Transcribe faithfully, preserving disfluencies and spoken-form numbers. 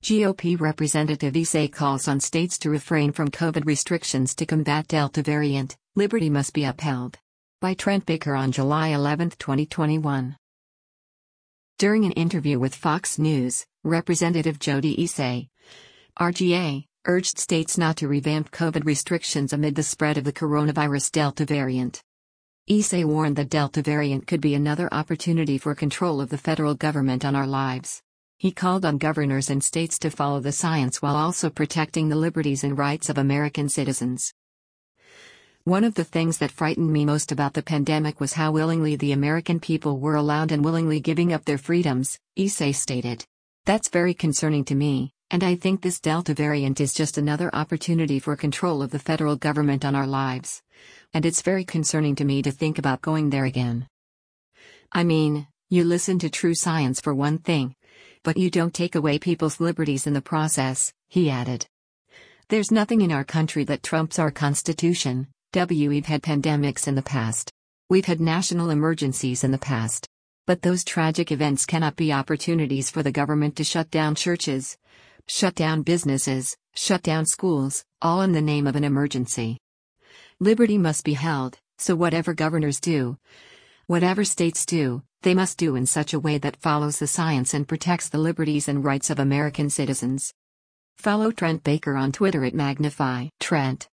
G O P Representative Issei calls on states to refrain from COVID restrictions to combat Delta variant. Liberty must be upheld. By Trent Baker on July eleventh, twenty twenty-one. During an interview with Fox News, Representative Jody Issei, R G A, urged states not to revamp COVID restrictions amid the spread of the coronavirus Delta variant. Issei warned that Delta variant could be another opportunity for control of the federal government on our lives. He called on governors and states to follow the science while also protecting the liberties and rights of American citizens. One of the things that frightened me most about the pandemic was how willingly the American people were allowed and willingly giving up their freedoms, Issei stated. That's very concerning to me, and I think this Delta variant is just another opportunity for control of the federal government on our lives. And it's very concerning to me to think about going there again. I mean, you listen to true science for one thing, but you don't take away people's liberties in the process, he added. There's nothing in our country that trumps our Constitution. W We've had pandemics in the past. We've had national emergencies in the past. But those tragic events cannot be opportunities for the government to shut down churches, shut down businesses, shut down schools, all in the name of an emergency. Liberty must be held, so whatever governors do, whatever states do, they must do in such a way that follows the science and protects the liberties and rights of American citizens. Follow Trent Baker on Twitter at Magnify Trent.